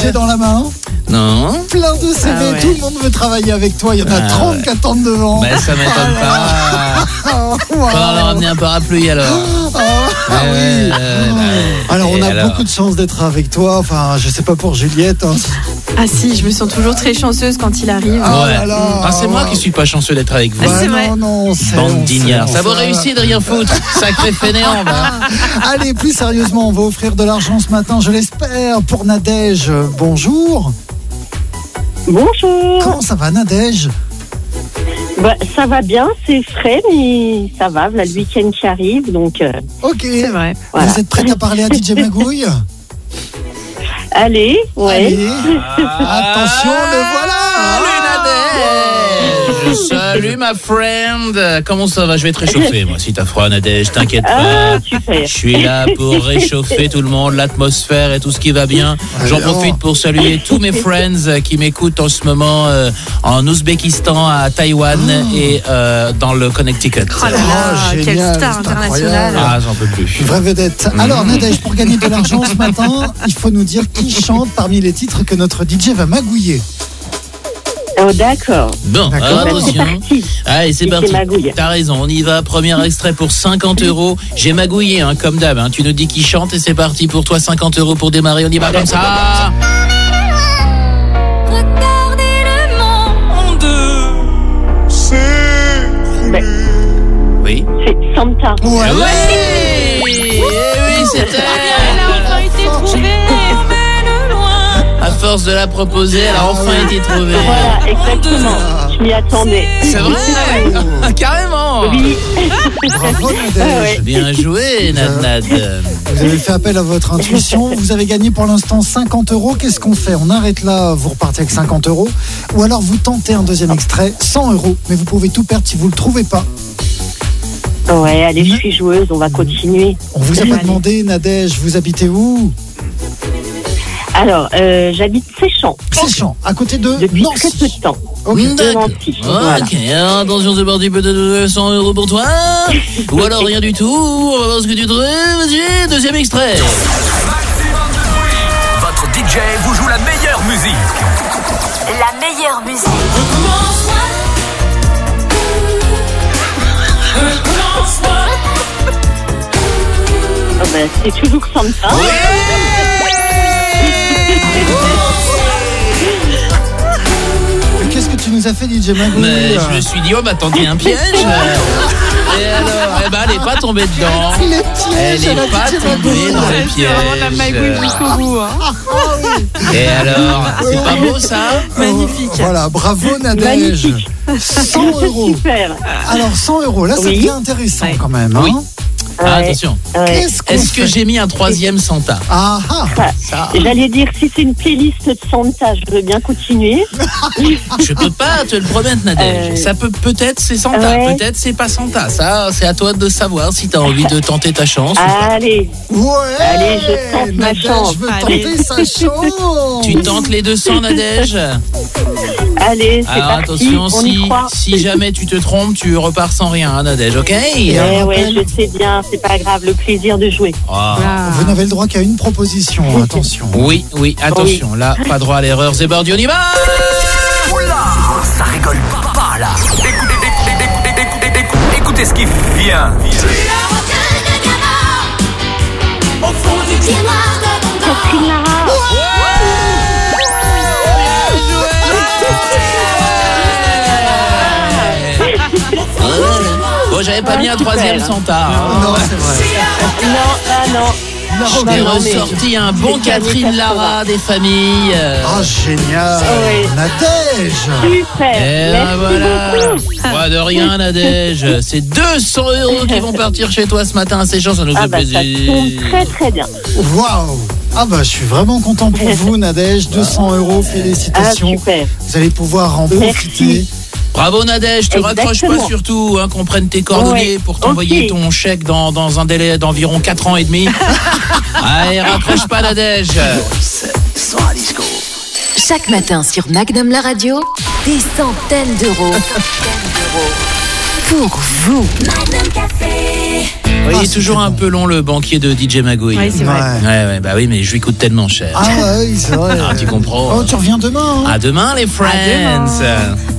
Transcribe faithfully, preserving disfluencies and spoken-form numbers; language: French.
budget dans la main. Non. Plein de C V, Ah ouais. tout le monde veut travailler avec toi. Il y en a Ah trente ouais. qui attendent devant. Ben ça m'étonne pas. Oh, wow. Faudra leur amener un parapluie alors. Ah, ah Ouais, oui. ouais, ouais, bah, Alors on et a alors beaucoup de chance d'être avec toi. Enfin, je sais pas pour Juliette. Hein. Ah si, je me sens toujours très chanceuse quand il arrive. Ah Ouais. là là. Ah, c'est moi qui suis pas chanceux d'être avec vous. Ah, c'est vrai. Non, non, c'est Bande on sait, d'ignards. on Ça sait. vous réussit de rien foutre. Sacré fainéant. Bah. Allez, plus sérieusement, on va offrir de l'argent ce matin, je l'espère, pour Nadège. Bonjour. Bonjour. Comment ça va, Nadège? Bah, ça va bien, c'est frais, mais ça va. Voilà le week-end qui arrive, donc euh, Ok. C'est vrai. voilà. Vous êtes prête à parler à D J Magouille? Allez, ouais. Allez. Attention, le voilà. Salut Nadège. Salut ma friend. Comment ça va? Je vais te réchauffer moi si t'as froid Nadège, t'inquiète Ah, pas. super. Je suis là pour réchauffer tout le monde, l'atmosphère et tout ce qui va bien. J'en Alors. profite pour saluer tous mes friends qui m'écoutent en ce moment euh, en Ouzbékistan, à Taïwan et euh, dans le Connecticut. Oh là là, Oh, quelle génial, star c'est internationale. Ah, j'en peux plus. Vraie vedette. Alors, Nadège, pour gagner de l'argent ce matin, il faut nous dire qui chante parmi les titres que notre D J va magouiller. Oh, d'accord. Bon, D'accord. alors, Bah, c'est attention. parti. Allez, c'est Et parti. c'est magouille. T'as raison, on y va. Premier extrait pour cinquante euros. J'ai magouillé, hein, comme d'hab. Hein. Tu nous dis qui chante et c'est parti pour toi. cinquante euros pour démarrer. On y va comme ça. Regardez le monde. Bah, Oui. c'est Santa. Ouais. Oui, oui, c'était. Elle a enfin été trouvée. Emmène loin. À force de la proposer, elle a enfin été trouvée. Voilà, exactement. Je m'y attendais. C'est vrai. Carrément. Oui. Bravo, Ah Nadège. ouais. Bien joué, Nad Nad. Vous avez fait appel à votre intuition. Vous avez gagné pour l'instant cinquante euros. Qu'est-ce qu'on fait? On arrête là, vous repartez avec cinquante euros. Ou alors vous tentez un deuxième extrait, cent euros. Mais vous pouvez tout perdre si vous ne le trouvez pas. Ouais, allez, je suis joueuse, on va continuer. On vous a pas demandé, Nadège, vous habitez où? Alors, euh, j'habite Séchamps Séchamps, à côté de depuis très peu Nancy. de temps. Ok. De D'accord. Nancy. Voilà. Ok, attention, c'est parti, peut-être cent euros pour toi. Ou alors rien du tout. On va voir ce que tu trouves. Vas-y, deuxième extrait. Votre D J vous joue la meilleure musique. La meilleure musique. Ah ben, c'est toujours Santa. Qu'est-ce que tu nous as fait, D J Magouille? Mais je me suis dit, oh, bah, tendu un piège. Et alors, eh ben, elle est pas tombée dedans. Les pièges, Elle à est la pas D J tombée Magouille. dans les C'est vraiment de la magouille pièges. jusqu'au bout. Hein. Et alors, c'est pas beau ça? Magnifique. Voilà, bravo Nadège. Magnifique. cent euros. Super. Alors cent euros, là ça Oui. devient intéressant Ouais. quand même. Hein. Oui. Ah, Ouais, attention. ouais. Qu'est-ce qu'on Est-ce que fait? j'ai mis un troisième Santa? Ah ah. Ça, J'allais dire, si c'est une playlist de Santa, je veux bien continuer. je peux pas te le promettre, Nadège. Euh, Ça peut peut-être c'est Santa, ouais. peut-être c'est pas Santa. Ça, c'est à toi de savoir si t'as envie de tenter ta chance. ou pas. Allez, Ouais. Allez, je tente ma Nadège chance. veut Allez. tenter sa chance. Tu tentes les deux cents, Nadège? allez, c'est Alors parti, attention, on si, y croit. si jamais tu te trompes, tu repars sans rien, hein, Nadège, ok? Et un Ouais, ouais, rappel. je sais bien, c'est pas grave, le plaisir de jouer. Ah. Voilà. Vous n'avez le droit qu'à une proposition, attention. Oui, oui, attention, là, pas droit à l'erreur, c'est Bordi, on y va! Oula, ça rigole pas, pas là. Écoutez, écoutez, écoutez, écoutez, écoutez, écoutez ce qui vient. Catherine Lara. Bon, j'avais pas mis un troisième Santa. hein. Non, c'est vrai. Non, ah non. Je t'ai non, mais- ressorti un bon J'ai gagné Catherine Lara des familles. Ah génial. Oui. Nadège. Super. Et ben Merci voilà. beaucoup. Pas de rien, Nadège. C'est deux cents euros qui vont partir chez toi ce matin. C'est chance, ça nous Ah fait bah, ça plaisir. tombe très très bien. Waouh. Ah bah je suis vraiment content pour vous Nadège. deux cents euros, Ah, félicitations. super. Vous allez pouvoir en Merci. profiter. Bravo Nadège, tu raccroches pas Exactement. surtout, hein, qu'on prenne tes coordonnées Ouais. pour t'envoyer Ok. ton chèque dans, dans un délai d'environ quatre ans et demi. Allez, raccroche pas Nadège. Chaque matin sur Magnum la radio, des centaines d'euros. Pour vous. Magnum Café. Oui, Ah, il est toujours c'était un bon. peu long, le banquier de D J Magouille. Ouais, c'est vrai. Ouais. Ouais, ouais, bah oui, mais je lui coûte tellement cher. Ah oui, c'est vrai. Ah, tu comprends. Oh, tu reviens demain. Hein. À demain, les friends. À demain.